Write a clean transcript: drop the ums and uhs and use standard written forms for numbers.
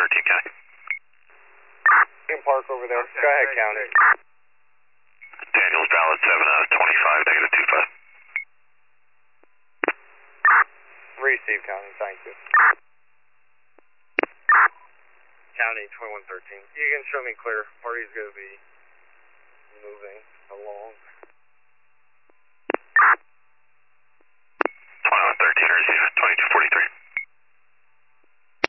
County. You can park over there. Go ahead, County. Daniels Ballot 725, negative 25. Receive, County. Thank you. County 2113. You can show me clear. Party's going to be moving along.